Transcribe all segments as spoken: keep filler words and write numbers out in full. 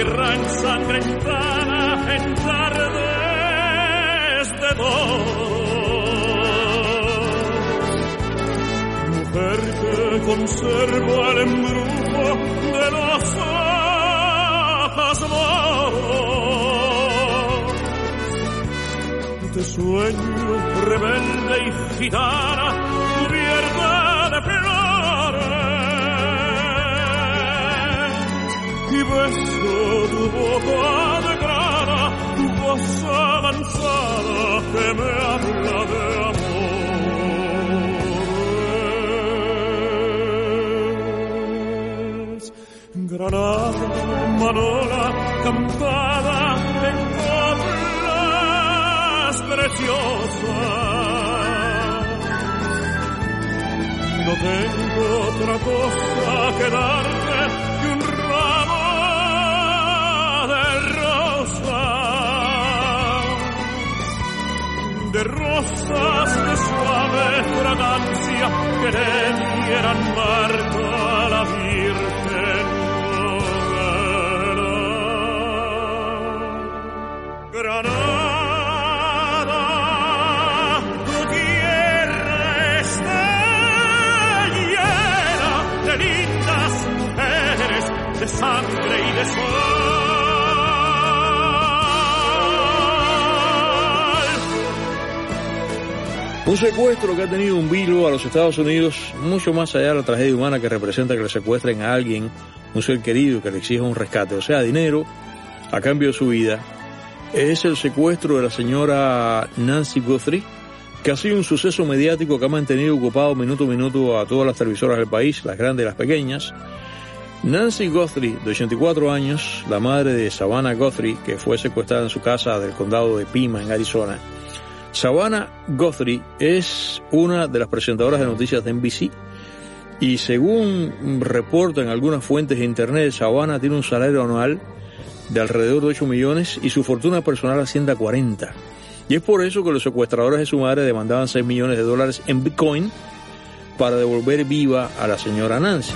guerra ensangrentada en tardes de dos. Mujer que conserva el embrujo de los ojos moros, de sueño rebelde y gitana cubierta de flores, y beso tu boca de grana, tu voz avanzada que me habla de amores. Granada, Manola, cantada en coplas preciosas, no tengo otra cosa que darte que un ramo de rosas, de rosas de suave fragancia que le dieran marca a la Virgen Granada. Granada, tu tierra está llena de lindas mujeres, de sangre y de sol. Un secuestro que ha tenido un vilo a los Estados Unidos, mucho más allá de la tragedia humana que representa que le secuestren a alguien, un ser querido, que le exija un rescate, o sea, dinero a cambio de su vida. Es el secuestro de la señora Nancy Guthrie, que ha sido un suceso mediático que ha mantenido ocupado minuto a minuto a todas las televisoras del país, las grandes y las pequeñas. Nancy Guthrie, de ochenta y cuatro años, la madre de Savannah Guthrie, que fue secuestrada en su casa del condado de Pima, en Arizona. Savannah Guthrie es una de las presentadoras de noticias de N B C, y según reportan algunas fuentes de internet, Savannah tiene un salario anual de alrededor de ocho millones y su fortuna personal asciende a cuarenta. Y es por eso que los secuestradores de su madre demandaban seis millones de dólares en Bitcoin para devolver viva a la señora Nancy.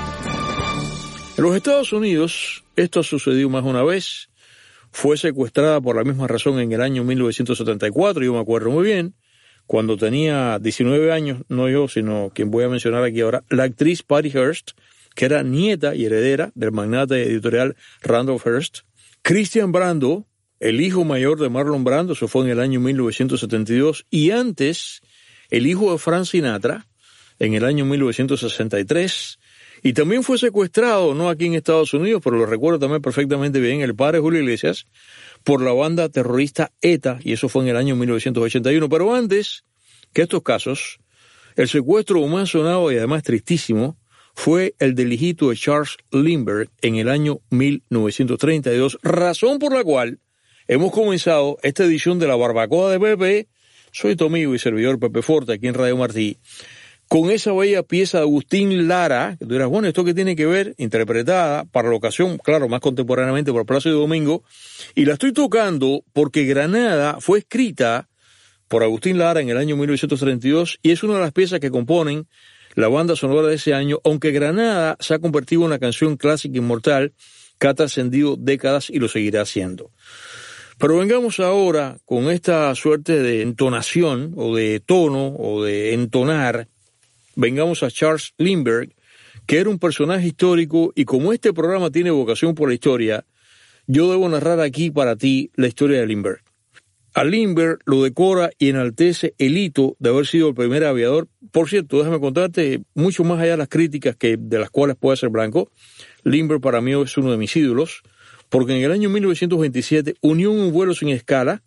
En los Estados Unidos, esto ha sucedido más de una vez. Fue secuestrada por la misma razón en el año mil novecientos setenta y cuatro, yo me acuerdo muy bien, cuando tenía diecinueve años, no yo, sino quien voy a mencionar aquí ahora, la actriz Patty Hearst, que era nieta y heredera del magnate editorial Randolph Hearst. Christian Brando, el hijo mayor de Marlon Brando, eso fue en el año mil novecientos setenta y dos, y antes el hijo de Frank Sinatra, en el año mil novecientos sesenta y tres, y también fue secuestrado, no aquí en Estados Unidos, pero lo recuerdo también perfectamente bien, el padre Julio Iglesias, por la banda terrorista ETA, y eso fue en el año mil novecientos ochenta y uno. Pero antes que estos casos, el secuestro más sonado y además tristísimo fue el del hijito de Charles Lindbergh en el año mil novecientos treinta y dos, razón por la cual hemos comenzado esta edición de la Barbacoa de Pepe. Soy tu amigo y servidor Pepe Forte, aquí en Radio Martí, con esa bella pieza de Agustín Lara, que tú dirás, bueno, ¿esto qué tiene que ver? Interpretada para la ocasión, claro, más contemporáneamente por Plácido Domingo, y la estoy tocando porque Granada fue escrita por Agustín Lara en el año mil novecientos treinta y dos, y es una de las piezas que componen la banda sonora de ese año, aunque Granada se ha convertido en una canción clásica inmortal que ha trascendido décadas y lo seguirá haciendo. Pero vengamos ahora con esta suerte de entonación, o de tono, o de entonar. Vengamos a Charles Lindbergh, que era un personaje histórico, y como este programa tiene vocación por la historia, yo debo narrar aquí para ti la historia de Lindbergh. A Lindbergh lo decora y enaltece el hito de haber sido el primer aviador. Por cierto, déjame contarte, mucho más allá de las críticas que, de las cuales puede ser blanco, Lindbergh para mí es uno de mis ídolos, porque en el año mil novecientos veintisiete unió un vuelo sin escala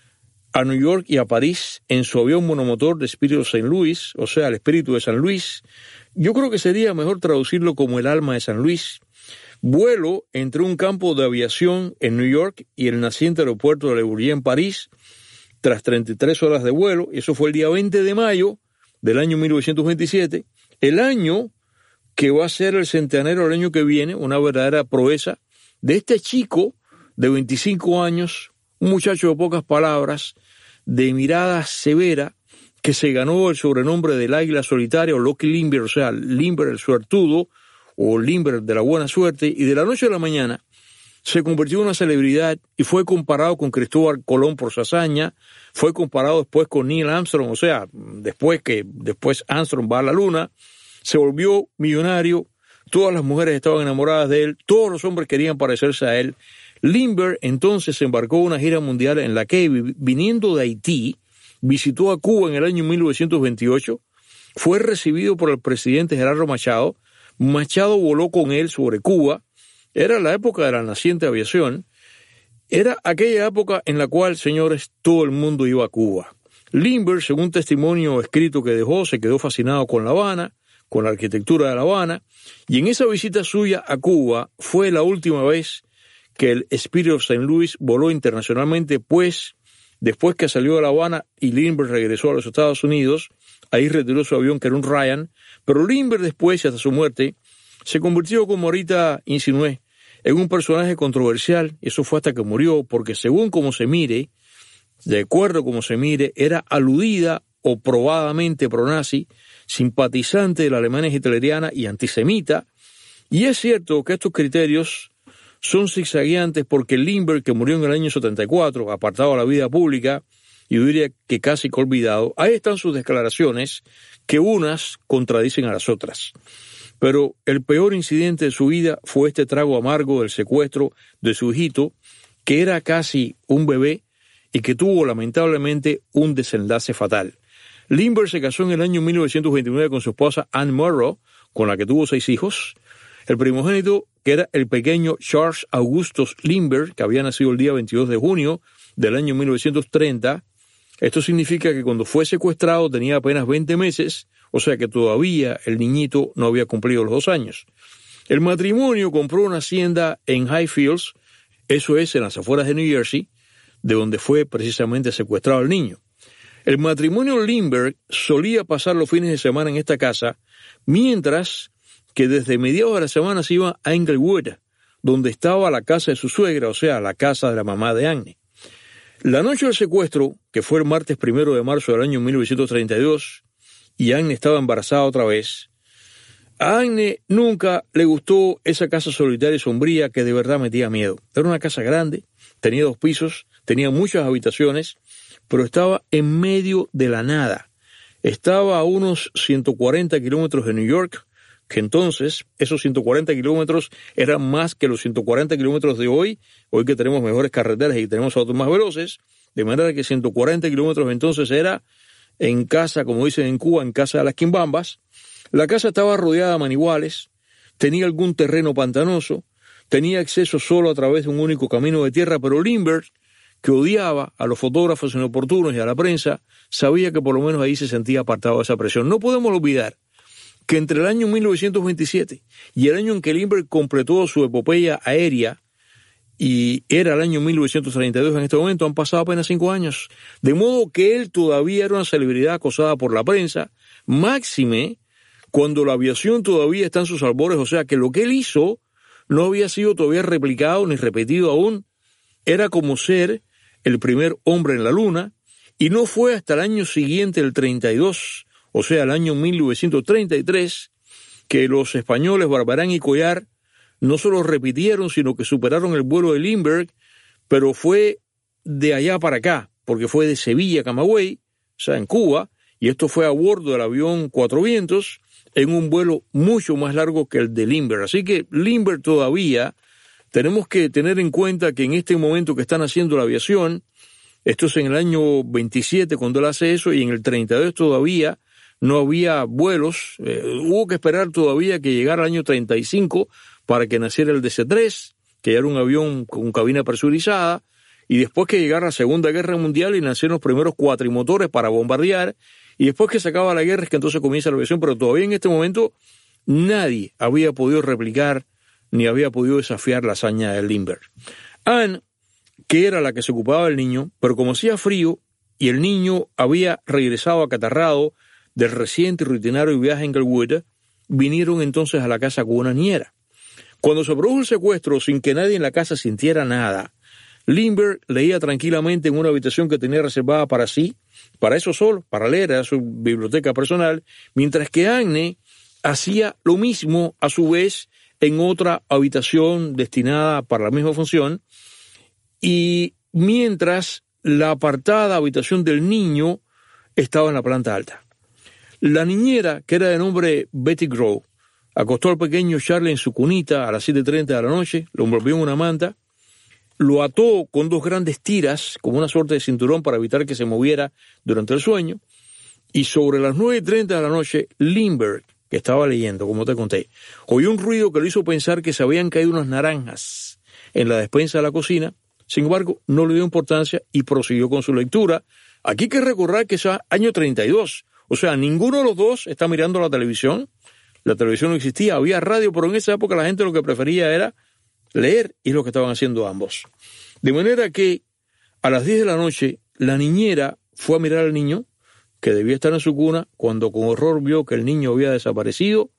a New York y a París en su avión monomotor de Spirit of Saint Louis, o sea, el espíritu de San Luis. Yo creo que sería mejor traducirlo como el alma de San Luis. Vuelo entre un campo de aviación en New York y el naciente aeropuerto de Le Bourget en París, tras treinta y tres horas de vuelo, y eso fue el día veinte de mayo del año mil novecientos veintisiete, el año que va a ser el centenario del año que viene, una verdadera proeza de este chico de veinticinco años, un muchacho de pocas palabras, de mirada severa, que se ganó el sobrenombre del águila solitaria, o Lucky Lindbergh, o sea, Lindbergh el suertudo, o Lindbergh de la buena suerte, y de la noche a la mañana se convirtió en una celebridad y fue comparado con Cristóbal Colón por su hazaña, fue comparado después con Neil Armstrong, o sea, después que después Armstrong va a la luna, se volvió millonario, todas las mujeres estaban enamoradas de él, todos los hombres querían parecerse a él. Lindbergh entonces embarcó una gira mundial en la que, viniendo de Haití, visitó a Cuba en el año mil novecientos veintiocho, fue recibido por el presidente Gerardo Machado, Machado voló con él sobre Cuba, era la época de la naciente aviación, era aquella época en la cual, señores, todo el mundo iba a Cuba. Lindbergh, según testimonio escrito que dejó, se quedó fascinado con La Habana, con la arquitectura de La Habana, y en esa visita suya a Cuba fue la última vez que el Spirit of Saint Louis voló internacionalmente, pues después que salió de La Habana y Lindbergh regresó a los Estados Unidos, ahí retiró su avión que era un Ryan, pero Lindbergh después, hasta su muerte, se convirtió, como ahorita insinué, en un personaje controversial, y eso fue hasta que murió, porque según como se mire, de acuerdo como se mire, era aludida o probadamente pronazi, simpatizante de la Alemania hitleriana y antisemita, y es cierto que estos criterios son zigzagueantes porque Lindbergh, que murió en el año setenta y cuatro, apartado de la vida pública, y yo diría que casi que olvidado, ahí están sus declaraciones, que unas contradicen a las otras. Pero el peor incidente de su vida fue este trago amargo del secuestro de su hijito, que era casi un bebé y que tuvo lamentablemente un desenlace fatal. Lindbergh se casó en el año mil novecientos veintinueve con su esposa Anne Morrow, con la que tuvo seis hijos. El primogénito, que era el pequeño Charles Augustus Lindbergh, que había nacido el día veintidós de junio del año mil novecientos treinta. Esto significa que cuando fue secuestrado tenía apenas veinte meses, o sea que todavía el niñito no había cumplido los dos años. El matrimonio compró una hacienda en Highfields, eso es en las afueras de New Jersey, de donde fue precisamente secuestrado el niño. El matrimonio Lindbergh solía pasar los fines de semana en esta casa, mientras que desde mediados de la semana se iba a Englewood, donde estaba la casa de su suegra, o sea, la casa de la mamá de Anne. La noche del secuestro, que fue el martes primero de marzo del año mil novecientos treinta y dos, y Anne estaba embarazada otra vez, a Anne nunca le gustó esa casa solitaria y sombría que de verdad metía miedo. Era una casa grande, tenía dos pisos, tenía muchas habitaciones, pero estaba en medio de la nada. Estaba a unos ciento cuarenta kilómetros de New York, que entonces esos ciento cuarenta kilómetros eran más que los ciento cuarenta kilómetros de hoy, hoy que tenemos mejores carreteras y tenemos autos más veloces, de manera que ciento cuarenta kilómetros entonces era en casa, como dicen en Cuba, en casa de las quimbambas. La casa estaba rodeada de maniguales, tenía algún terreno pantanoso, tenía acceso solo a través de un único camino de tierra, pero Lindbergh, que odiaba a los fotógrafos inoportunos y a la prensa, sabía que por lo menos ahí se sentía apartado de esa presión. No podemos olvidar que entre el año mil novecientos veintisiete y el año en que Lindbergh completó su epopeya aérea, y era el año mil novecientos treinta y dos en este momento, han pasado apenas cinco años. De modo que él todavía era una celebridad acosada por la prensa, máxime cuando la aviación todavía está en sus albores, o sea que lo que él hizo no había sido todavía replicado ni repetido aún. Era como ser el primer hombre en la luna, y no fue hasta el año siguiente, el treinta y dos, o sea, el año mil novecientos treinta y tres, que los españoles Barbarán y Collar no solo repitieron, sino que superaron el vuelo de Lindbergh, pero fue de allá para acá, porque fue de Sevilla a Camagüey, o sea, en Cuba, y esto fue a bordo del avión Cuatro Vientos, en un vuelo mucho más largo que el de Lindbergh. Así que Lindbergh todavía, tenemos que tener en cuenta que en este momento que están haciendo la aviación, esto es en el año veintisiete cuando él hace eso, y en el treinta y dos todavía no había vuelos, eh, hubo que esperar todavía que llegara el año treinta y cinco para que naciera el D C tres, que era un avión con cabina presurizada, y después que llegara la Segunda Guerra Mundial y nacieron los primeros cuatrimotores para bombardear, y después que se acaba la guerra es que entonces comienza la aviación, pero todavía en este momento nadie había podido replicar ni había podido desafiar la hazaña de Lindbergh. Anne, que era la que se ocupaba del niño, pero como hacía frío y el niño había regresado acatarrado del reciente y rutinario viaje a Englewood, vinieron entonces a la casa con una niñera. Cuando se produjo el secuestro, sin que nadie en la casa sintiera nada, Lindbergh leía tranquilamente en una habitación que tenía reservada para sí, para eso solo, para leer, a su biblioteca personal, mientras que Anne hacía lo mismo a su vez en otra habitación destinada para la misma función, y mientras la apartada habitación del niño estaba en la planta alta. La niñera, que era de nombre Betty Grove, acostó al pequeño Charlie en su cunita a las siete y treinta de la noche, lo envolvió en una manta, lo ató con dos grandes tiras, como una suerte de cinturón para evitar que se moviera durante el sueño, y sobre las nueve y treinta de la noche, Lindbergh, que estaba leyendo, como te conté, oyó un ruido que le hizo pensar que se habían caído unas naranjas en la despensa de la cocina. Sin embargo, no le dio importancia y prosiguió con su lectura. Aquí hay que recordar que es año treinta y dos, o sea, ninguno de los dos está mirando la televisión. La televisión no existía, había radio, pero en esa época la gente lo que prefería era leer, y es lo que estaban haciendo ambos. De manera que a las diez de la noche la niñera fue a mirar al niño, que debía estar en su cuna, cuando con horror vio que el niño había desaparecido,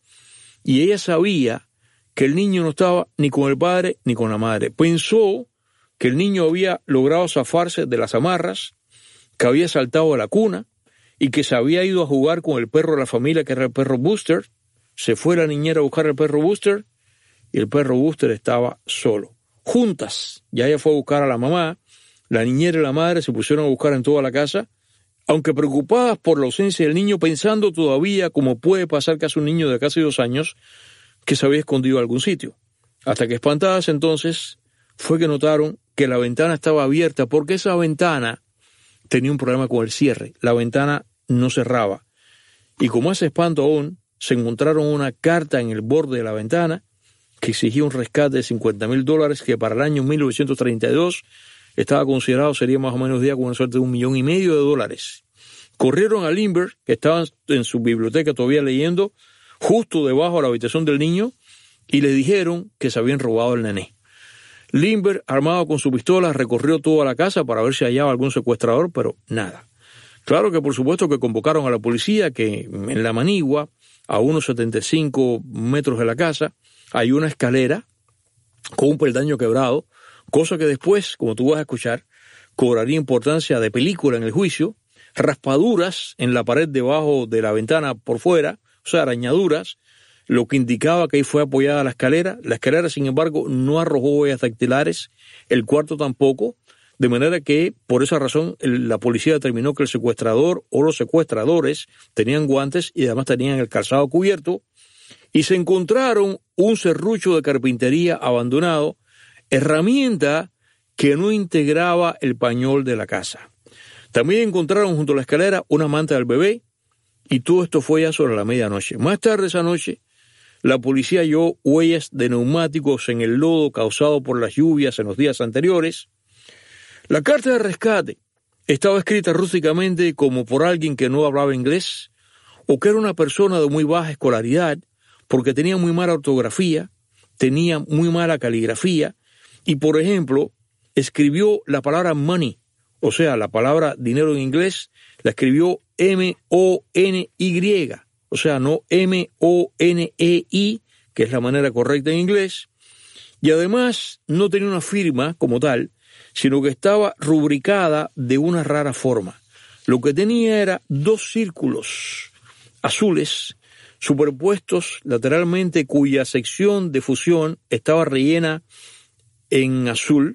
y ella sabía que el niño no estaba ni con el padre ni con la madre. Pensó que el niño había logrado zafarse de las amarras, que había saltado a la cuna y que se había ido a jugar con el perro de la familia, que era el perro Buster. Se fue la niñera a buscar al perro Buster y el perro Buster estaba solo. Juntas, ya ella fue a buscar a la mamá, la niñera y la madre se pusieron a buscar en toda la casa, aunque preocupadas por la ausencia del niño, pensando todavía, como puede pasar que hace un niño de casi dos años, que se había escondido en algún sitio. Hasta que espantadas entonces fue que notaron que la ventana estaba abierta, porque esa ventana tenía un problema con el cierre. La ventana no cerraba. Y como hace espanto aún, se encontraron una carta en el borde de la ventana que exigía un rescate de cincuenta mil dólares, que para el año mil novecientos treinta y dos estaba considerado, sería más o menos día con una suerte de un millón y medio de dólares. Corrieron a Lindbergh, que estaba en su biblioteca todavía leyendo, justo debajo de la habitación del niño, y le dijeron que se habían robado el nené. Lindbergh, armado con su pistola, recorrió toda la casa para ver si hallaba algún secuestrador, pero nada. Claro que por supuesto que convocaron a la policía, que en la manigua, a unos setenta y cinco metros de la casa, hay una escalera con un peldaño quebrado, cosa que después, como tú vas a escuchar, cobraría importancia de película en el juicio, raspaduras en la pared debajo de la ventana por fuera, o sea, arañaduras, lo que indicaba que ahí fue apoyada la escalera. La escalera, sin embargo, no arrojó huellas dactilares, el cuarto tampoco, de manera que, por esa razón, el, la policía determinó que el secuestrador o los secuestradores tenían guantes y además tenían el calzado cubierto, y se encontraron un serrucho de carpintería abandonado, herramienta que no integraba el pañol de la casa. También encontraron junto a la escalera una manta del bebé, y todo esto fue ya sobre la medianoche. Más tarde esa noche, la policía halló huellas de neumáticos en el lodo causado por las lluvias en los días anteriores. La carta de rescate estaba escrita rústicamente como por alguien que no hablaba inglés, o que era una persona de muy baja escolaridad, porque tenía muy mala ortografía, tenía muy mala caligrafía, y por ejemplo, escribió la palabra money, o sea, la palabra dinero en inglés, la escribió M O N Y, o sea, no M O N E I, que es la manera correcta en inglés, y además no tenía una firma como tal, sino que estaba rubricada de una rara forma. Lo que tenía era dos círculos azules superpuestos lateralmente, cuya sección de fusión estaba rellena en azul,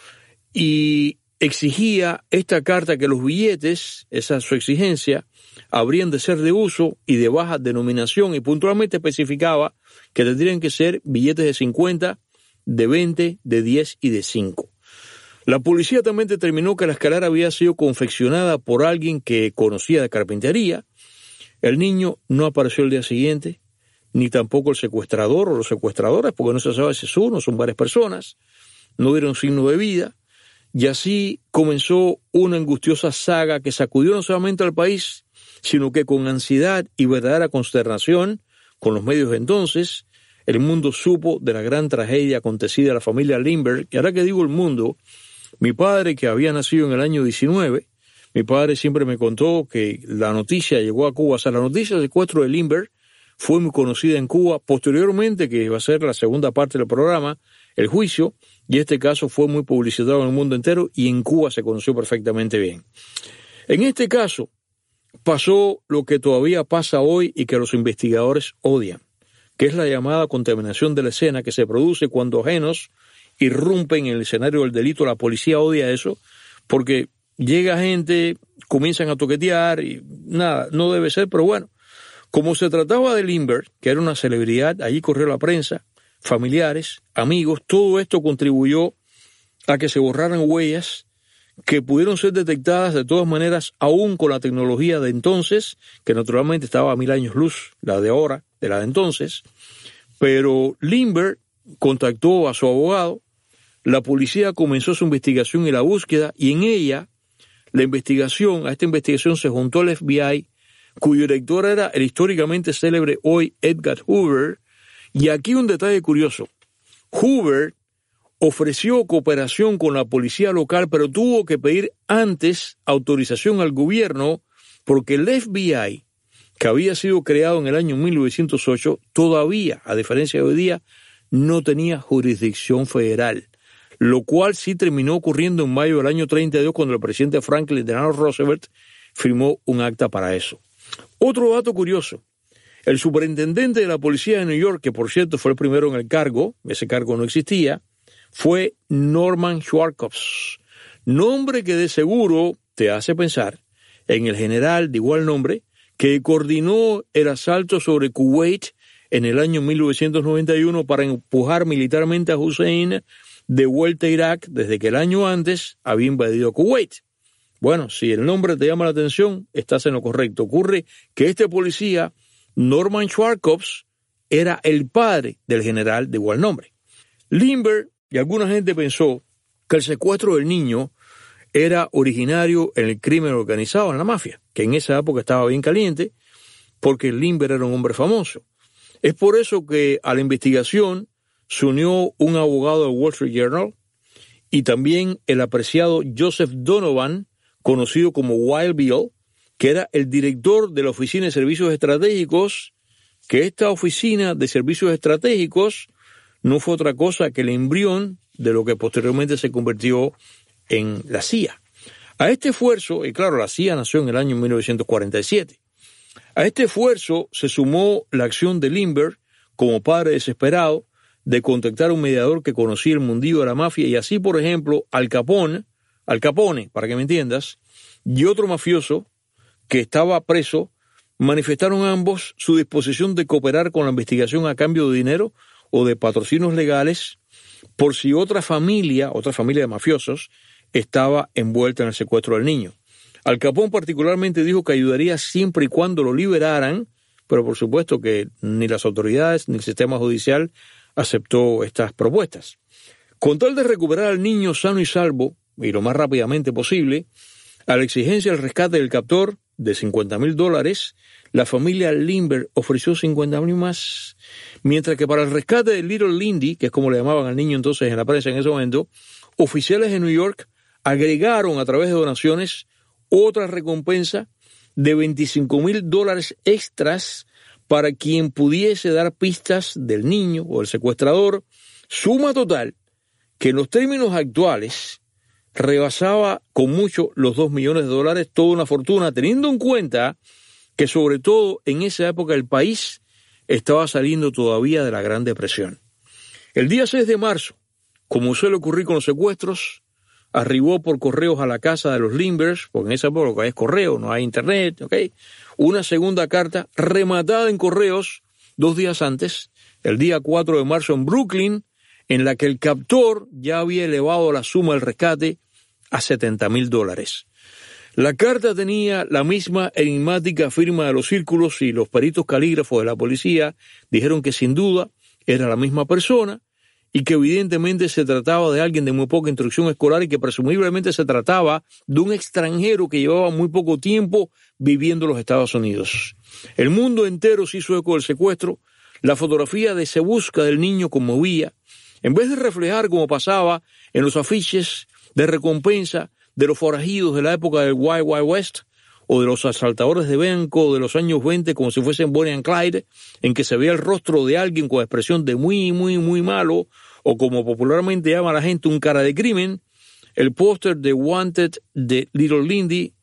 y exigía esta carta que los billetes, esa es su exigencia, habrían de ser de uso y de baja denominación, y puntualmente especificaba que tendrían que ser billetes de cincuenta, de veinte, de diez y de cinco. La policía también determinó que la escalera había sido confeccionada por alguien que conocía de carpintería. El niño no apareció el día siguiente, ni tampoco el secuestrador o los secuestradores, porque no se sabe si es uno, son varias personas, no dieron signo de vida, y así comenzó una angustiosa saga que sacudió no solamente al país, sino que con ansiedad y verdadera consternación, con los medios de entonces, el mundo supo de la gran tragedia acontecida a la familia Lindbergh. Y ahora que digo el mundo, mi padre, que había nacido en el año diecinueve, mi padre siempre me contó que la noticia llegó a Cuba, o sea, la noticia del secuestro de Lindbergh fue muy conocida en Cuba. Posteriormente, que va a ser la segunda parte del programa, el juicio, y este caso fue muy publicitado en el mundo entero, y en Cuba se conoció perfectamente bien. En este caso, pasó lo que todavía pasa hoy y que los investigadores odian, que es la llamada contaminación de la escena que se produce cuando ajenos irrumpen en el escenario del delito. La policía odia eso porque llega gente, comienzan a toquetear y nada, no debe ser, pero bueno, como se trataba de Lindbergh, que era una celebridad, allí corrió la prensa, familiares, amigos, todo esto contribuyó a que se borraran huellas que pudieron ser detectadas de todas maneras aún con la tecnología de entonces, que naturalmente estaba a mil años luz, la de ahora, de la de entonces, pero Lindbergh contactó a su abogado, la policía comenzó su investigación y la búsqueda, y en ella, la investigación, a esta investigación se juntó el F B I, cuyo director era el históricamente célebre hoy Edgar Hoover, y aquí un detalle curioso. Hoover ofreció cooperación con la policía local, pero tuvo que pedir antes autorización al gobierno porque el F B I, que había sido creado en el año mil novecientos ocho, todavía, a diferencia de hoy día, no tenía jurisdicción federal, lo cual sí terminó ocurriendo en mayo del año treinta y dos cuando el presidente Franklin Delano Roosevelt firmó un acta para eso. Otro dato curioso. El superintendente de la policía de New York, que por cierto fue el primero en el cargo, ese cargo no existía, fue Norman Schwarzkopf, nombre que de seguro te hace pensar en el general de igual nombre que coordinó el asalto sobre Kuwait en el año mil novecientos noventa y uno para empujar militarmente a Hussein de vuelta a Irak desde que el año antes había invadido Kuwait. Bueno, si el nombre te llama la atención, estás en lo correcto. Ocurre que este policía, Norman Schwarzkopf, era el padre del general de igual nombre. Lindbergh, y alguna gente pensó que el secuestro del niño era originario en el crimen organizado, en la mafia, que en esa época estaba bien caliente, porque Lindbergh era un hombre famoso. Es por eso que a la investigación se unió un abogado del Wall Street Journal y también el apreciado Joseph Donovan, conocido como Wild Bill, que era el director de la Oficina de Servicios Estratégicos, que esta Oficina de Servicios Estratégicos no fue otra cosa que el embrión de lo que posteriormente se convirtió en la C I A. A este esfuerzo, y claro, la C I A nació en el año mil novecientos cuarenta y siete, a este esfuerzo se sumó la acción de Lindbergh como padre desesperado de contactar a un mediador que conocía el mundillo de la mafia, y así, por ejemplo, Al Capone, Al Capone, para que me entiendas, y otro mafioso que estaba preso, manifestaron ambos su disposición de cooperar con la investigación a cambio de dinero o de patrocinios legales por si otra familia, otra familia de mafiosos, estaba envuelta en el secuestro del niño. Al Capone particularmente dijo que ayudaría siempre y cuando lo liberaran, pero por supuesto que ni las autoridades ni el sistema judicial aceptó estas propuestas. Con tal de recuperar al niño sano y salvo, y lo más rápidamente posible, a la exigencia del rescate del captor de cincuenta mil dólares, la familia Lindbergh ofreció cincuenta mil más, mientras que para el rescate de Little Lindy, que es como le llamaban al niño entonces en la prensa en ese momento, oficiales de New York agregaron a través de donaciones otra recompensa de veinticinco mil dólares extras para quien pudiese dar pistas del niño o el secuestrador, suma total que en los términos actuales rebasaba con mucho los dos millones de dólares, toda una fortuna, teniendo en cuenta que sobre todo en esa época el país estaba saliendo todavía de la Gran Depresión. El día seis de marzo, como suele ocurrir con los secuestros, arribó por correos a la casa de los Lindbergh, porque en esa época es correo, no hay internet, ¿ok? Una segunda carta rematada en correos dos días antes, el día cuatro de marzo en Brooklyn, en la que el captor ya había elevado la suma del rescate a setenta mil dólares. La carta tenía la misma enigmática firma de los círculos y los peritos calígrafos de la policía dijeron que sin duda era la misma persona y que evidentemente se trataba de alguien de muy poca instrucción escolar y que presumiblemente se trataba de un extranjero que llevaba muy poco tiempo viviendo en los Estados Unidos. El mundo entero se hizo eco del secuestro, la fotografía de Se Busca del niño conmovía, en vez de reflejar como pasaba en los afiches de recompensa de los forajidos de la época del Wild Wild West o de los asaltadores de banco de los años veinte como si fuesen Bonnie and Clyde, en que se veía el rostro de alguien con expresión de muy, muy, muy malo, o como popularmente llama la gente, un cara de crimen, el póster de Wanted de Little Lindy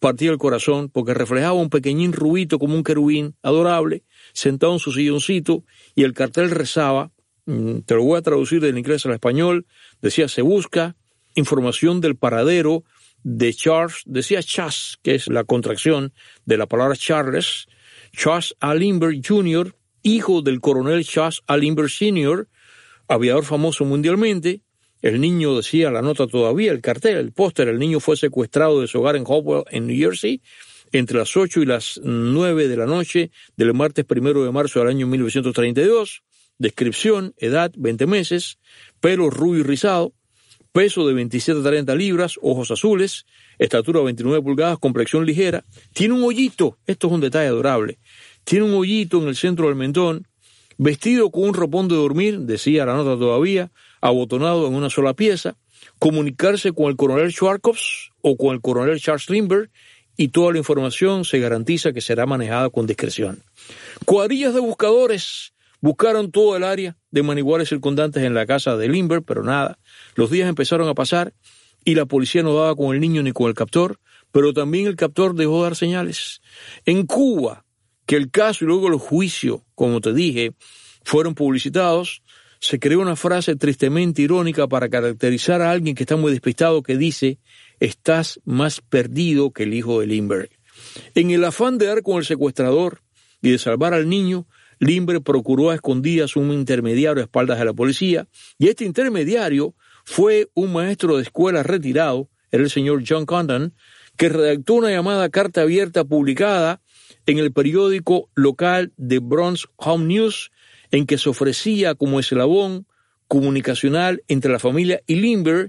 partía el corazón porque reflejaba un pequeñín rubito como un querubín adorable, sentado en su silloncito, y el cartel rezaba, te lo voy a traducir del inglés al español, decía: se busca información del paradero de Charles, decía Chas, que es la contracción de la palabra Charles, Chas A. Lindbergh junior, hijo del coronel Chas A. Lindbergh senior, aviador famoso mundialmente. El niño, decía la nota todavía, el cartel, el póster, el niño fue secuestrado de su hogar en Hopewell, en New Jersey, entre las ocho y las nueve de la noche del martes primero de marzo del año mil novecientos treinta y dos. Descripción: edad veinte meses, pelo rubio y rizado, peso de veintisiete a treinta libras, ojos azules, estatura veintinueve pulgadas, complexión ligera. Tiene un hoyito, esto es un detalle adorable, tiene un hoyito en el centro del mentón, vestido con un ropón de dormir, decía la nota todavía, abotonado en una sola pieza, comunicarse con el coronel Schwarzkopf o con el coronel Charles Lindbergh, y toda la información se garantiza que será manejada con discreción. Cuadrillas de buscadores buscaron todo el área de maniguales circundantes en la casa de Lindbergh, pero nada. Los días empezaron a pasar y la policía no daba con el niño ni con el captor, pero también el captor dejó de dar señales. En Cuba, que el caso y luego el juicio, como te dije, fueron publicitados, se creó una frase tristemente irónica para caracterizar a alguien que está muy despistado, que dice: estás más perdido que el hijo de Lindbergh. En el afán de dar con el secuestrador y de salvar al niño, Lindbergh procuró a escondidas un intermediario a espaldas de la policía, y este intermediario fue un maestro de escuela retirado, era el señor John Condon, que redactó una llamada carta abierta publicada en el periódico local de Bronx Home News, en que se ofrecía como eslabón comunicacional entre la familia y Lindbergh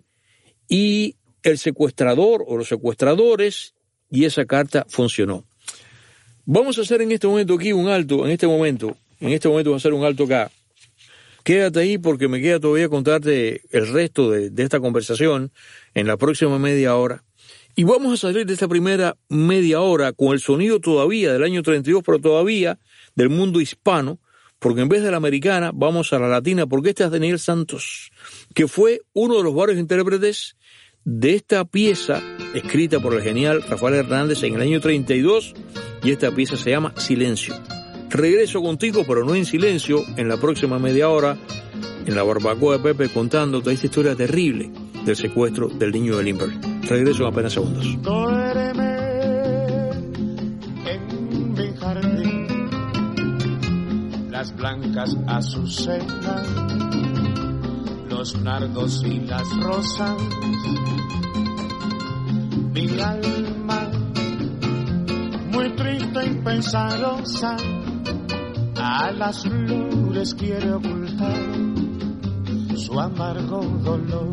y el secuestrador o los secuestradores, y esa carta funcionó. Vamos a hacer en este momento aquí un alto, en este momento, en este momento vamos a hacer un alto acá. Quédate ahí porque me queda todavía contarte el resto de, de esta conversación en la próxima media hora. Y vamos a salir de esta primera media hora con el sonido todavía del año treinta y dos, pero todavía del mundo hispano, porque en vez de la americana vamos a la latina, porque esta es Daniel Santos, que fue uno de los varios intérpretes de esta pieza escrita por el genial Rafael Hernández en el año treinta y dos, y esta pieza se llama Silencio. Regreso contigo, pero no en silencio, en la próxima media hora, en la barbacoa de Pepe, contándote esta historia terrible del secuestro del niño de Lindbergh. Regreso en apenas segundos. Duéreme en mi jardín, las blancas azucenas, los nardos y las rosas, mi alma muy triste y pensarosa, a las flores quiere ocultar su amargo dolor.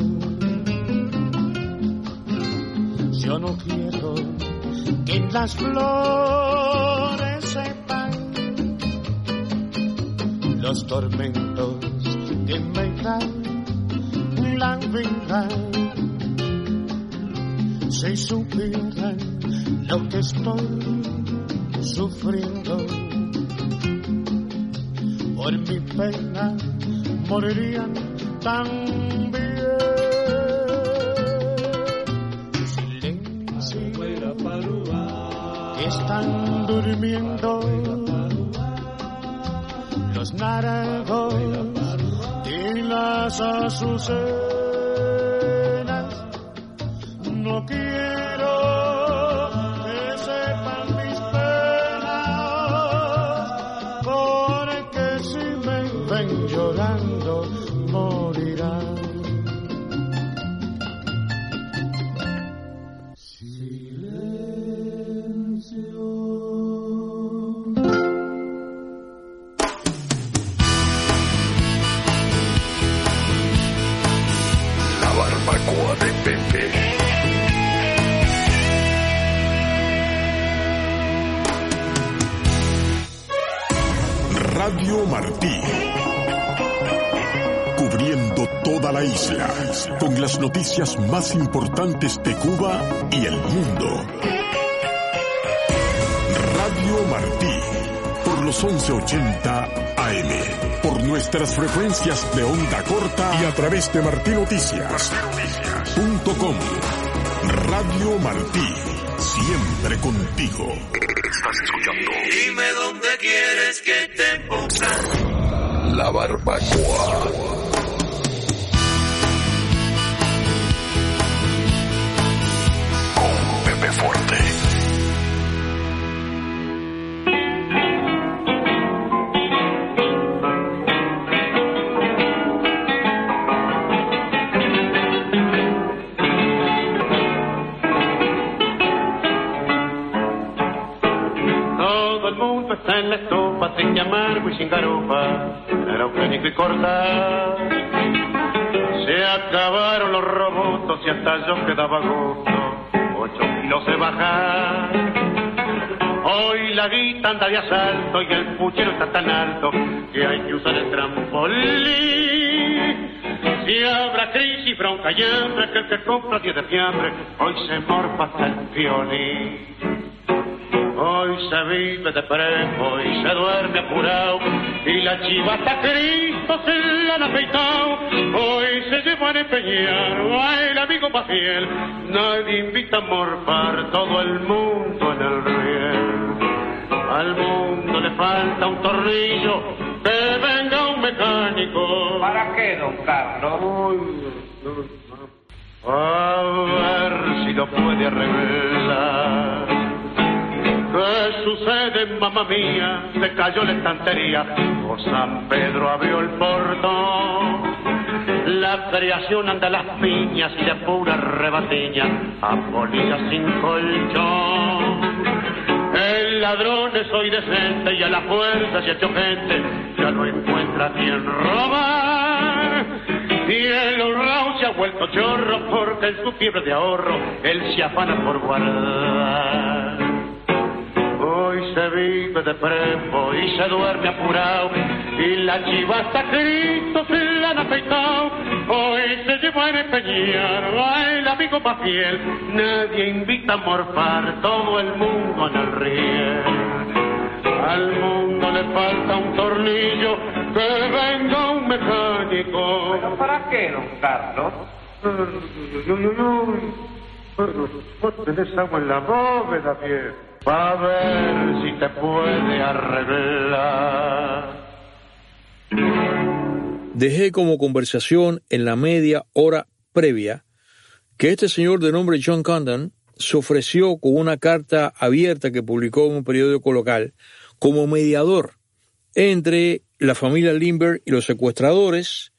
Yo no quiero que las flores sepan los tormentos que me dan la vida. Si supieran lo que estoy sufriendo, por mi pena morirían también. Están durmiendo los naranjos y las azucenas. No quiero que sepan mis penas, porque si me ven llorando morirán. Radio Martí, cubriendo toda la isla, con las noticias más importantes de Cuba y el mundo. Radio Martí, por los once ochenta A M, por nuestras frecuencias de onda corta y a través de martinoticias punto com. Radio Martí, siempre contigo. Estás escuchando. Dime dónde quieres que te ponga La Barbacoa. Con Pepe Fuerte. Está en la estufa, sin amargo y sin garufa, aerocénico y corta. Se acabaron los robots y hasta yo quedaba a gusto, ocho kilos de bajar. Hoy la guita anda de asalto y el puchero está tan alto que hay que usar el trampolín. Si habrá crisis, bronca y hambre, que el que compra diez de fiambre, hoy se morfa hasta el violín. Hoy se vive de prepo y se duerme apurado, y la chiva hasta Cristo se la han afeitado. Hoy se llevan a empeñar a el amigo más fiel, nadie invita a morfar, todo el mundo en el riel. Al mundo le falta un tornillo, que venga un mecánico. ¿Para qué, don Carlos? A ver si lo puede arreglar. ¿Qué sucede, mamá mía? Se cayó la estantería o San Pedro abrió el portón. La creación anda a las piñas y de pura rebatiña, abolida sin colchón. El ladrón es hoy decente y a la fuerza se ha hecho gente, ya no encuentra quien robar. Y el honrado se ha vuelto chorro porque en su fiebre de ahorro él se afana por guardar. Hoy se vive de prepo y se duerme apurado, y la chiva hasta Cristo se la han afeitado. Hoy se lleva a empeñar a el amigo más fiel, nadie invita a morfar, todo el mundo en el riel. Al mundo le falta un tornillo, que venga un mecánico. ¿Pero para qué, don Carlos? Uy, uy, uy, uy. Vos tenés agua en la bóveda, viejo. Pa' ver si te puede arreglar. Dejé como conversación en la media hora previa que este señor de nombre John Condon se ofreció con una carta abierta que publicó en un periódico local como mediador entre la familia Lindbergh y los secuestradores.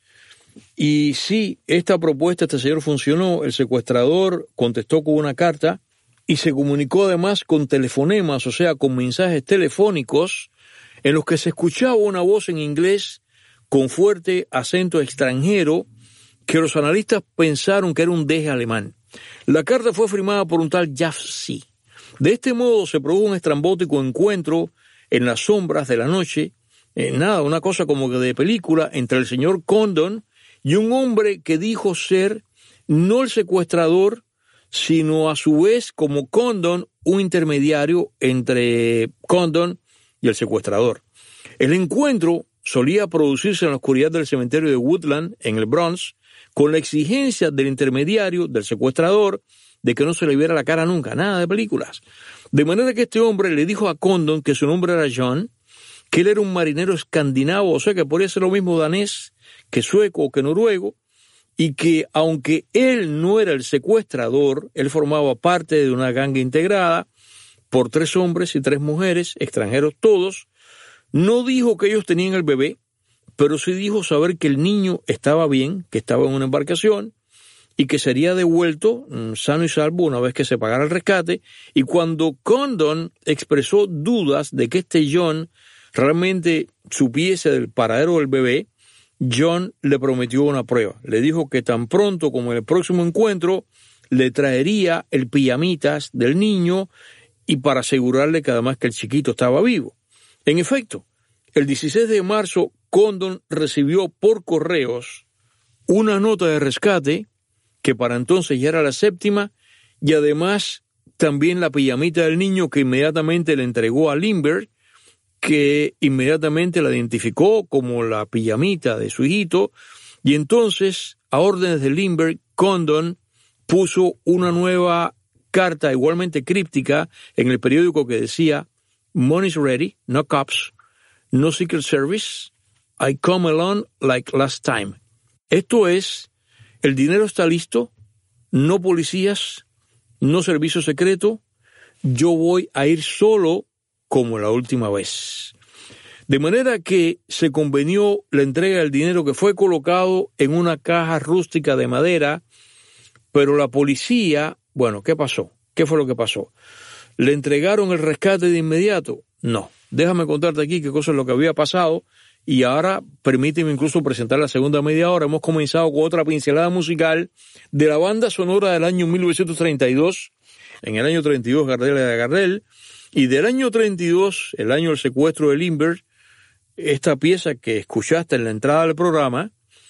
Y sí, esta propuesta, este señor funcionó. El secuestrador contestó con una carta y se comunicó además con telefonemas, o sea, con mensajes telefónicos en los que se escuchaba una voz en inglés con fuerte acento extranjero que los analistas pensaron que era un deje alemán. La carta fue firmada por un tal Jafsi. De este modo se produjo un estrambótico encuentro en las sombras de la noche, en nada, una cosa como que de película, entre el señor Condon y un hombre que dijo ser no el secuestrador, sino a su vez como Condon, un intermediario entre Condon y el secuestrador. El encuentro solía producirse en la oscuridad del cementerio de Woodland, en el Bronx, con la exigencia del intermediario, del secuestrador, de que no se le viera la cara nunca, nada de películas. De manera que este hombre le dijo a Condon que su nombre era John, que él era un marinero escandinavo, o sea que podría ser lo mismo danés que sueco o que noruego, y que aunque él no era el secuestrador, él formaba parte de una ganga integrada por tres hombres y tres mujeres, extranjeros todos. No dijo que ellos tenían el bebé, pero sí dijo saber que el niño estaba bien, que estaba en una embarcación y que sería devuelto mmm, sano y salvo una vez que se pagara el rescate. Y cuando Condon expresó dudas de que este John realmente supiese del paradero del bebé, John le prometió una prueba. Le dijo que tan pronto como en el próximo encuentro le traería el pijamitas del niño y para asegurarle que además que el chiquito estaba vivo. En efecto, el dieciséis de marzo, Condon recibió por correos una nota de rescate, que para entonces ya era la séptima, y además también la pijamita del niño que inmediatamente le entregó a Lindbergh, que inmediatamente la identificó como la pijamita de su hijito, y entonces, a órdenes de Lindbergh, Condon puso una nueva carta igualmente críptica en el periódico que decía "Money's ready, no cops, no Secret Service, I come along like last time". Esto es, el dinero está listo, no policías, no servicio secreto, yo voy a ir solo como la última vez. De manera que se convenió la entrega del dinero que fue colocado en una caja rústica de madera, pero la policía, bueno, ¿qué pasó? ¿Qué fue lo que pasó? ¿Le entregaron el rescate de inmediato? No. Déjame contarte aquí qué cosa es lo que había pasado y ahora permíteme incluso presentar la segunda media hora. Hemos comenzado con otra pincelada musical de la banda sonora del año mil novecientos treinta y dos. En el año treinta y dos, Gardel era Gardel. Y del año treinta y dos, el año del secuestro de Lindbergh, esta pieza que escuchaste en la entrada del programa,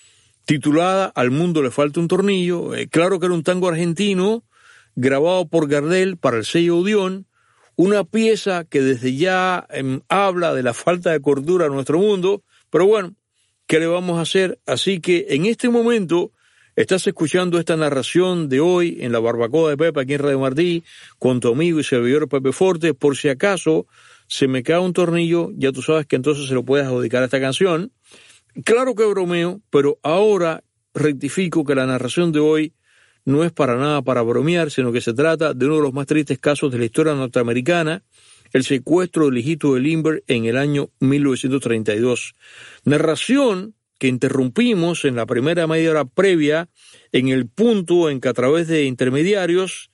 titulada "Al mundo le falta un tornillo", eh, claro que era un tango argentino, grabado por Gardel para el sello Odeón, una pieza que desde ya eh, habla de la falta de cordura en nuestro mundo, pero bueno, ¿qué le vamos a hacer? Así que en este momento estás escuchando esta narración de hoy en la Barbacoa de Pepe aquí en Radio Martí, con tu amigo y servidor Pepe Forte. Por si acaso se me cae un tornillo, ya tú sabes que entonces se lo puedes adjudicar a esta canción. Claro que bromeo, pero ahora rectifico que la narración de hoy no es para nada para bromear, sino que se trata de uno de los más tristes casos de la historia norteamericana, el secuestro del hijito de Lindbergh en el año mil novecientos treinta y dos. Narración que interrumpimos en la primera media hora previa en el punto en que a través de intermediarios,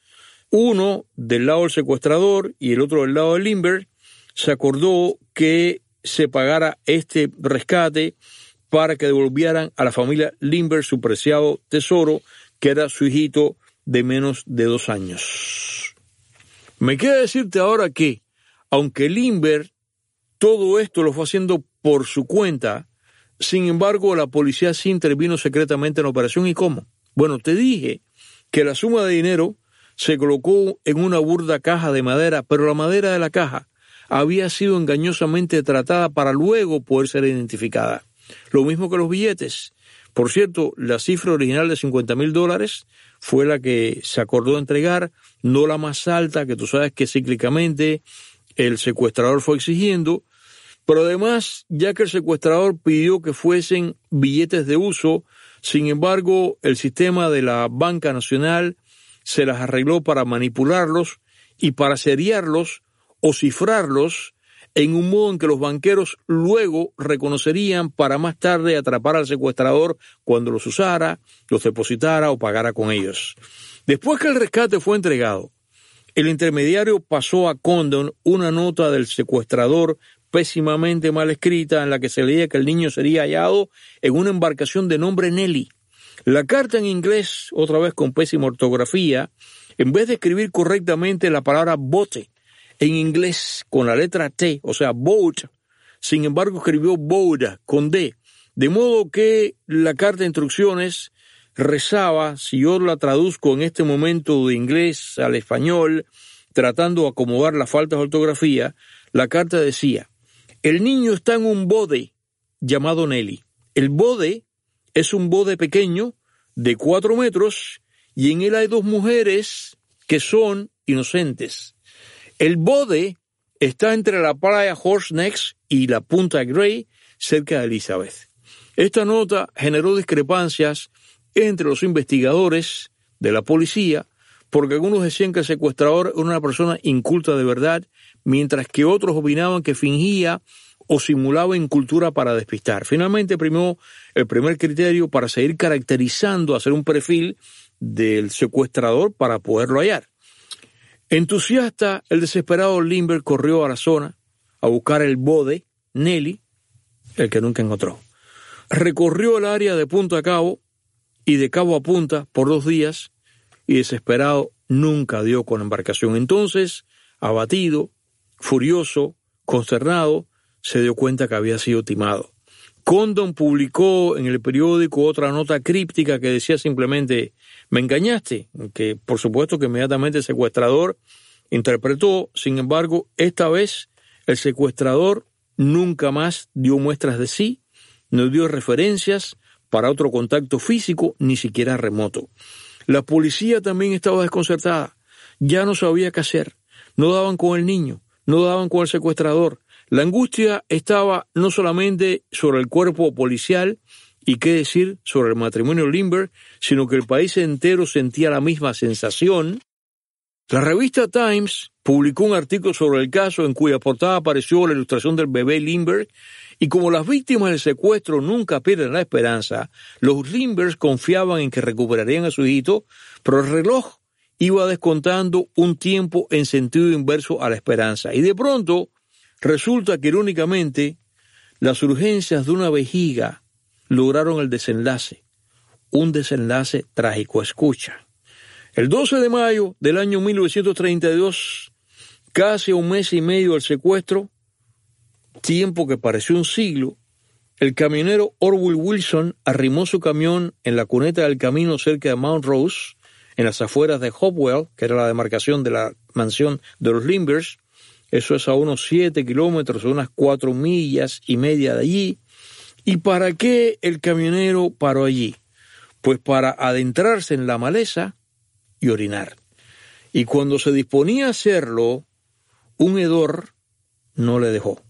uno del lado del secuestrador y el otro del lado de Lindbergh, se acordó que se pagara este rescate para que devolvieran a la familia Lindbergh su preciado tesoro, que era su hijito de menos de dos años. Me queda decirte ahora que, aunque Lindbergh todo esto lo fue haciendo por su cuenta, sin embargo la policía sí intervino secretamente en la operación. ¿Y cómo? Bueno, te dije que la suma de dinero se colocó en una burda caja de madera, pero la madera de la caja había sido engañosamente tratada para luego poder ser identificada. Lo mismo que los billetes. Por cierto, la cifra original de cincuenta mil dólares fue la que se acordó entregar, no la más alta, que tú sabes que cíclicamente el secuestrador fue exigiendo, pero además, ya que el secuestrador pidió que fuesen billetes de uso, sin embargo, el sistema de la Banca Nacional se las arregló para manipularlos y para seriarlos o cifrarlos en un modo en que los banqueros luego reconocerían para más tarde atrapar al secuestrador cuando los usara, los depositara o pagara con ellos. Después que el rescate fue entregado, el intermediario pasó a Condon una nota del secuestrador pésimamente mal escrita en la que se leía que el niño sería hallado en una embarcación de nombre Nelly. La carta en inglés, otra vez con pésima ortografía, en vez de escribir correctamente la palabra bote, en inglés con la letra T, o sea, boat, sin embargo escribió boda con D, de modo que la carta de instrucciones rezaba, si yo la traduzco en este momento de inglés al español, tratando de acomodar las faltas de ortografía, la carta decía: el niño está en un bode llamado Nelly. El bode es un bode pequeño de cuatro metros y en él hay dos mujeres que son inocentes. El bode está entre la playa Horse Necks y la Punta Grey, cerca de Elizabeth. Esta nota generó discrepancias entre los investigadores de la policía, porque algunos decían que el secuestrador era una persona inculta de verdad, mientras que otros opinaban que fingía o simulaba incultura para despistar. Finalmente primó el primer criterio para seguir caracterizando, hacer un perfil del secuestrador para poderlo hallar. Entusiasta, el desesperado Lindbergh corrió a la zona a buscar el bode Nelly, el que nunca encontró. Recorrió el área de punta a cabo y de cabo a punta por dos días y desesperado nunca dio con la embarcación. Entonces, abatido, furioso, consternado, se dio cuenta que había sido timado. Condon publicó en el periódico otra nota críptica que decía simplemente: me engañaste, que por supuesto que inmediatamente el secuestrador interpretó. Sin embargo, esta vez el secuestrador nunca más dio muestras de sí, no dio referencias para otro contacto físico, ni siquiera remoto. La policía también estaba desconcertada, Ya no sabía qué hacer. No daban con el niño, no daban con el secuestrador. La angustia estaba no solamente sobre el cuerpo policial y qué decir sobre el matrimonio Lindbergh, sino que el país entero sentía la misma sensación. La revista Times publicó un artículo sobre el caso en cuya portada apareció la ilustración del bebé Lindbergh, y como las víctimas del secuestro nunca pierden la esperanza, los Lindbergh confiaban en que recuperarían a su hijito, pero el reloj iba descontando un tiempo en sentido inverso a la esperanza. Y de pronto, resulta que irónicamente, las urgencias de una vejiga lograron el desenlace, un desenlace trágico. Escucha. El doce de mayo del año mil novecientos treinta y dos, casi un mes y medio del secuestro, tiempo que pareció un siglo, el camionero Orville Wilson arrimó su camión en la cuneta del camino cerca de Mount Rose, en las afueras de Hopewell, que era la demarcación de la mansión de los Lindbergh. Eso es a unos siete kilómetros, unas cuatro millas y media de allí. ¿Y para qué el camionero paró allí? Pues para adentrarse en la maleza y orinar. Y cuando se disponía a hacerlo, un hedor no le dejó.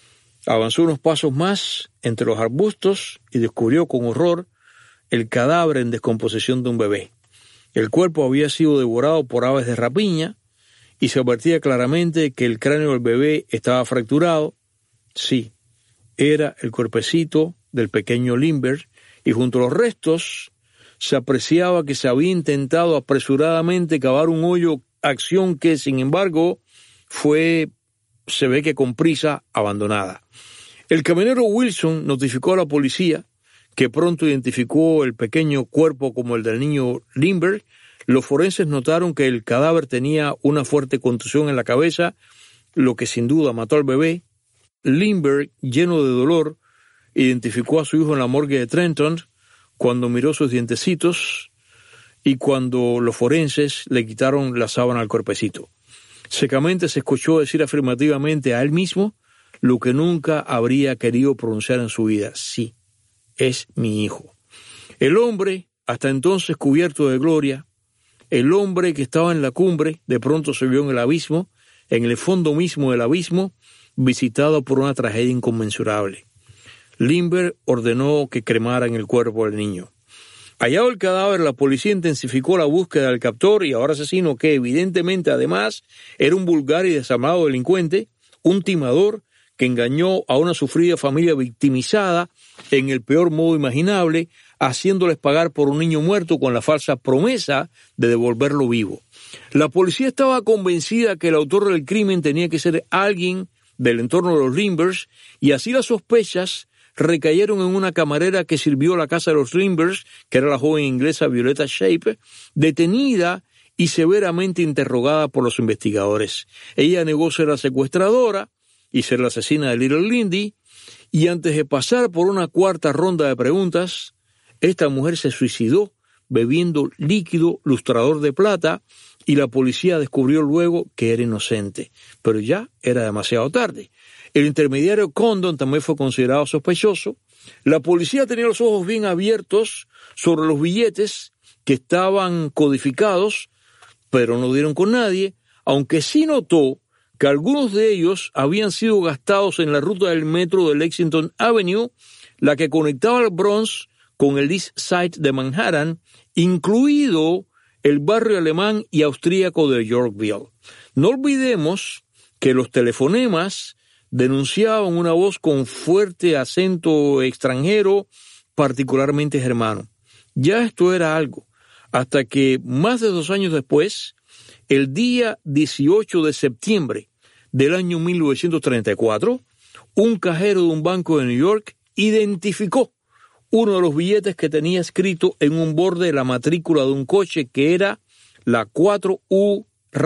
Avanzó unos pasos más entre los arbustos y descubrió con horror el cadáver en descomposición de un bebé. El cuerpo había sido devorado por aves de rapiña y se advertía claramente que el cráneo del bebé estaba fracturado. Sí, era el cuerpecito del pequeño Lindbergh, y junto a los restos se apreciaba que se había intentado apresuradamente cavar un hoyo, acción que, sin embargo, fue, se ve que con prisa, abandonada. El camionero Wilson notificó a la policía, que pronto identificó el pequeño cuerpo como el del niño Lindbergh. Los forenses notaron que el cadáver tenía una fuerte contusión en la cabeza, lo que sin duda mató al bebé. Lindbergh, lleno de dolor, identificó a su hijo en la morgue de Trenton cuando miró sus dientecitos y cuando los forenses le quitaron la sábana al cuerpecito. Secamente se escuchó decir afirmativamente a él mismo lo que nunca habría querido pronunciar en su vida: sí, es mi hijo. El hombre, hasta entonces cubierto de gloria, el hombre que estaba en la cumbre, de pronto se vio en el abismo, en el fondo mismo del abismo, visitado por una tragedia inconmensurable. Lindbergh ordenó que cremaran el cuerpo del niño. Hallado el cadáver, la policía intensificó la búsqueda del captor y ahora asesino, que evidentemente además era un vulgar y desalmado delincuente, un timador que engañó a una sufrida familia victimizada en el peor modo imaginable, haciéndoles pagar por un niño muerto con la falsa promesa de devolverlo vivo. La policía estaba convencida que el autor del crimen tenía que ser alguien del entorno de los Lindbergh, y así las sospechas recayeron en una camarera que sirvió la casa de los Lindbergh, que era la joven inglesa Violetta Shape, detenida y severamente interrogada por los investigadores. Ella negó ser la secuestradora y ser la asesina de Little Lindy, y antes de pasar por una cuarta ronda de preguntas, esta mujer se suicidó bebiendo líquido lustrador de plata, y la policía descubrió luego que era inocente, pero ya era demasiado tarde. El intermediario Condon también fue considerado sospechoso. La policía tenía los ojos bien abiertos sobre los billetes que estaban codificados, pero no dieron con nadie, aunque sí notó que algunos de ellos habían sido gastados en la ruta del metro de Lexington Avenue, la que conectaba al Bronx con el East Side de Manhattan, incluido el barrio alemán y austríaco de Yorkville. No olvidemos que los telefonemas denunciaban una voz con fuerte acento extranjero, particularmente germano. Ya esto era algo, hasta que más de dos años después, el día dieciocho de septiembre del año mil novecientos treinta y cuatro, un cajero de un banco de New York identificó uno de los billetes que tenía escrito en un borde la matrícula de un coche, que era la cuatro U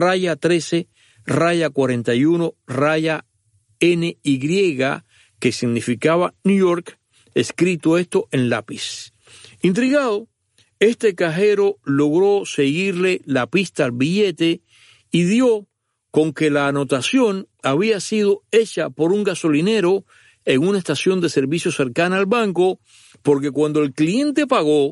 trece cuarenta y uno N Y, que significaba New York, escrito esto en lápiz. Intrigado, este cajero logró seguirle la pista al billete y dio con que la anotación había sido hecha por un gasolinero en una estación de servicio cercana al banco, porque cuando el cliente pagó,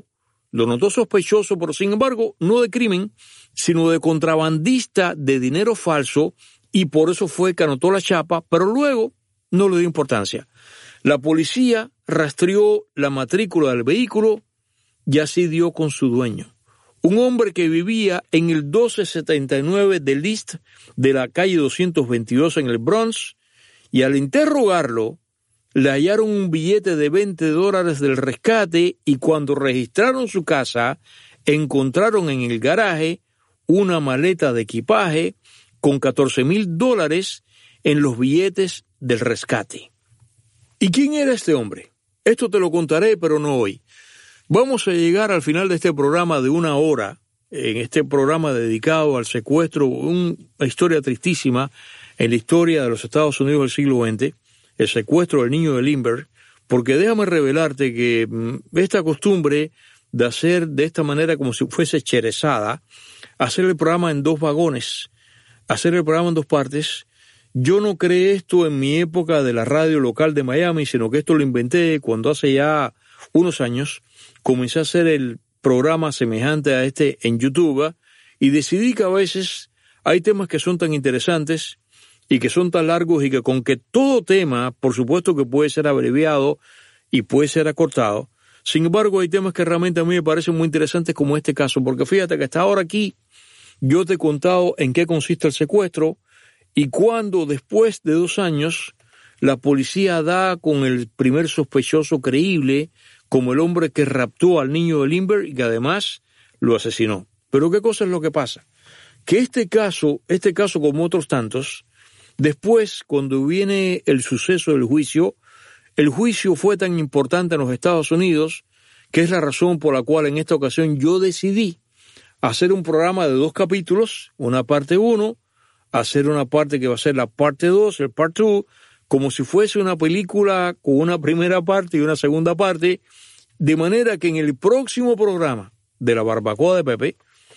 lo notó sospechoso, pero sin embargo, no de crimen, sino de contrabandista de dinero falso, y por eso fue que anotó la chapa, pero luego no le dio importancia. La policía rastreó la matrícula del vehículo y así dio con su dueño. Un hombre que vivía en el doce setenta y nueve del East de la calle doscientos veintidós en el Bronx, y al interrogarlo, le hallaron un billete de veinte dólares del rescate, y cuando registraron su casa, encontraron en el garaje una maleta de equipaje con catorce mil dólares en los billetes del rescate. ¿Y quién era este hombre? Esto te lo contaré, pero no hoy. Vamos a llegar al final de este programa de una hora, en este programa dedicado al secuestro, una historia tristísima en la historia de los Estados Unidos del siglo veinte, el secuestro del niño de Lindbergh, porque déjame revelarte que esta costumbre de hacer de esta manera como si fuese cherezada, hacer el programa en dos vagones, hacer el programa en dos partes, yo no creé esto en mi época de la radio local de Miami, sino que esto lo inventé cuando hace ya unos años comencé a hacer el programa semejante a este en YouTube, y decidí que a veces hay temas que son tan interesantes y que son tan largos, y que con que todo tema, por supuesto que puede ser abreviado y puede ser acortado, sin embargo hay temas que realmente a mí me parecen muy interesantes, como este caso, porque fíjate que hasta ahora aquí yo te he contado en qué consiste el secuestro, y cuando después de dos años la policía da con el primer sospechoso creíble como el hombre que raptó al niño de Lindbergh y que además lo asesinó. Pero ¿qué cosa es lo que pasa? Que este caso, este caso como otros tantos, después, cuando viene el suceso del juicio, el juicio fue tan importante en los Estados Unidos, que es la razón por la cual en esta ocasión yo decidí hacer un programa de dos capítulos, una parte uno, hacer una parte que va a ser la parte dos, el part two, como si fuese una película con una primera parte y una segunda parte, de manera que en el próximo programa de la Barbacoa de Pepe,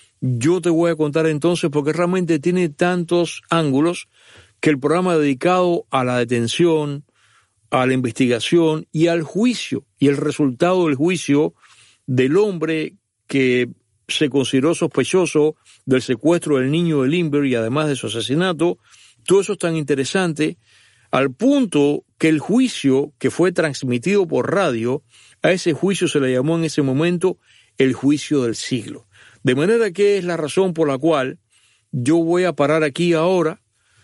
yo te voy a contar entonces, porque realmente tiene tantos ángulos, que el programa dedicado a la detención, a la investigación y al juicio, y el resultado del juicio del hombre que se consideró sospechoso del secuestro del niño de Lindbergh y además de su asesinato, todo eso es tan interesante, al punto que el juicio que fue transmitido por radio, a ese juicio se le llamó en ese momento el juicio del siglo. De manera que es la razón por la cual yo voy a parar aquí ahora.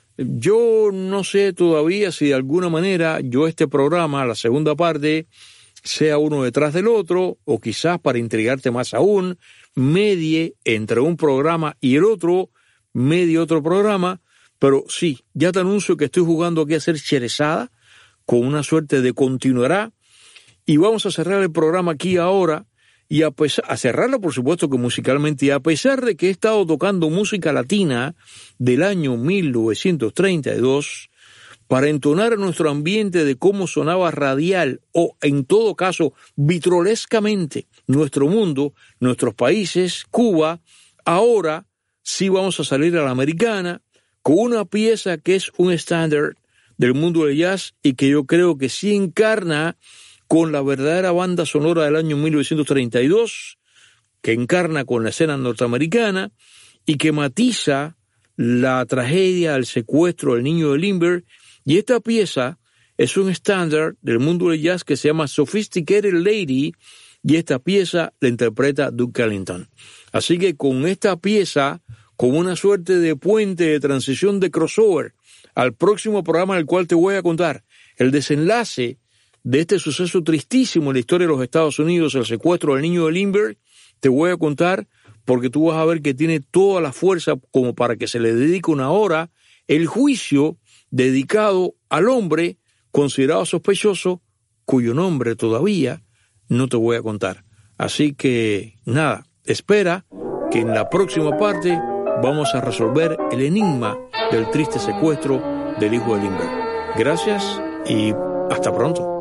Yo no sé todavía si de alguna manera yo este programa, la segunda parte, sea uno detrás del otro, o quizás para intrigarte más aún, medie entre un programa y el otro, medie otro programa, pero sí, ya te anuncio que estoy jugando aquí a hacer cherezada, con una suerte de continuará, y vamos a cerrar el programa aquí ahora, y a, pesar, a cerrarlo por supuesto que musicalmente, y a pesar de que he estado tocando música latina del año mil novecientos treinta y dos, para entonar nuestro ambiente de cómo sonaba radial, o en todo caso vitrolescamente, nuestro mundo, nuestros países, Cuba, ahora sí vamos a salir a la americana, con una pieza que es un estándar del mundo del jazz, y que yo creo que sí encarna con la verdadera banda sonora del año mil novecientos treinta y dos, que encarna con la escena norteamericana, y que matiza la tragedia del secuestro del niño de Lindbergh. Y esta pieza es un estándar del mundo del jazz que se llama Sophisticated Lady, y esta pieza la interpreta Duke Ellington. Así que con esta pieza, con una suerte de puente de transición de crossover al próximo programa del cual te voy a contar el desenlace de este suceso tristísimo en la historia de los Estados Unidos, el secuestro del niño de Lindbergh, te voy a contar, porque tú vas a ver que tiene toda la fuerza como para que se le dedique una hora, el juicio dedicado al hombre considerado sospechoso, cuyo nombre todavía no te voy a contar. Así que, nada, espera que en la próxima parte vamos a resolver el enigma del triste secuestro del hijo de Lindbergh. Gracias y hasta pronto.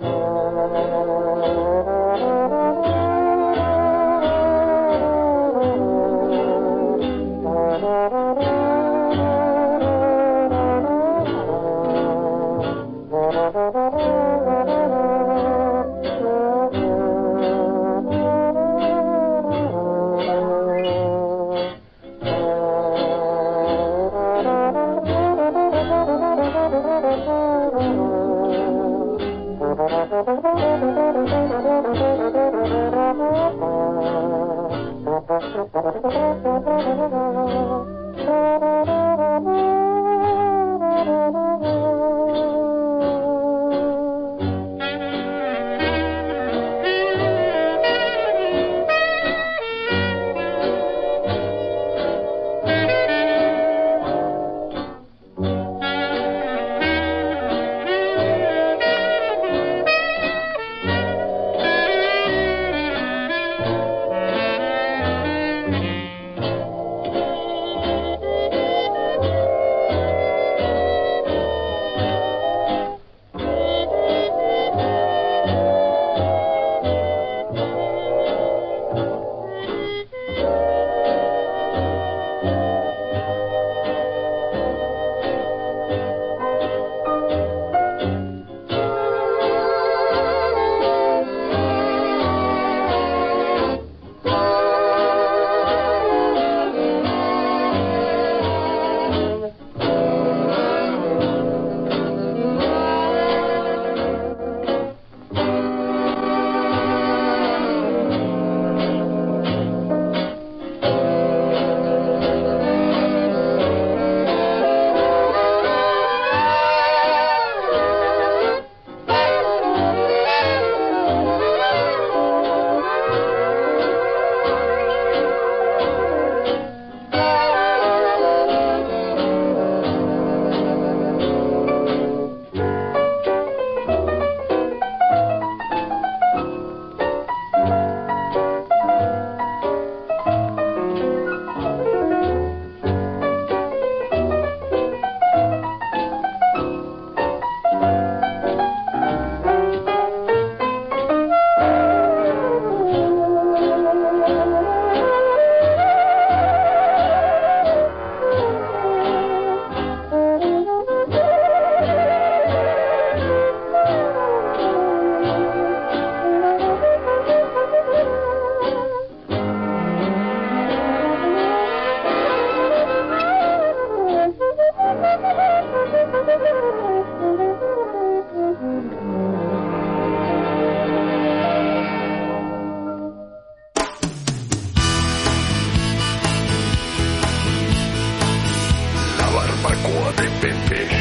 de Pepe.